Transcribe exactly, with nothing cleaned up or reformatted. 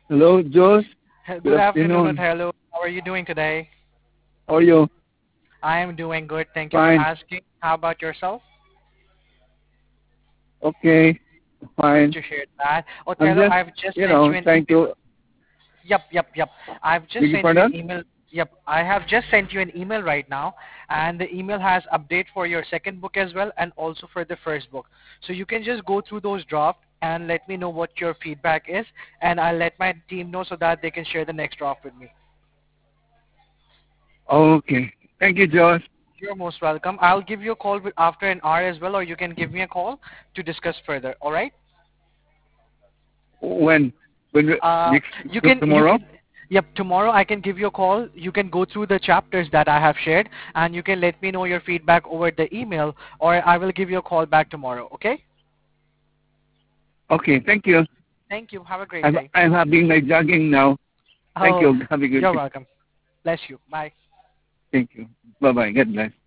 Hello, Josh. He- Good Good afternoon, afternoon. Othello. How are you doing today? How are you? I am doing good. Thank you for Fine. asking. How about yourself? Okay. Good Fine. to hear that. I'm Othello, just, I've just you sent know, you an trying email. to. Yep, yep, yep. I've just Beg your sent you an pardon? email. Yep, I have just sent you an email right now, and the email has update for your second book as well, and also for the first book. So you can just go through those draft and let me know what your feedback is, and I'll let my team know so that they can share the next draft with me. Okay. Thank you, Josh. You're most welcome. I'll give you a call with- after an hour as well, or you can give me a call to discuss further. All right? When? When? we- Uh, Next you to can you tomorrow? can. Yep. Tomorrow I can give you a call. You can go through the chapters that I have shared, and you can let me know your feedback over the email, or I will give you a call back tomorrow. Okay? Okay. Thank you. Thank you. Have a great I'm day. I'm having my jogging now. Thank Oh, you. Have a good you're day. welcome. Bless you. Bye. Thank you. Bye bye. God bless.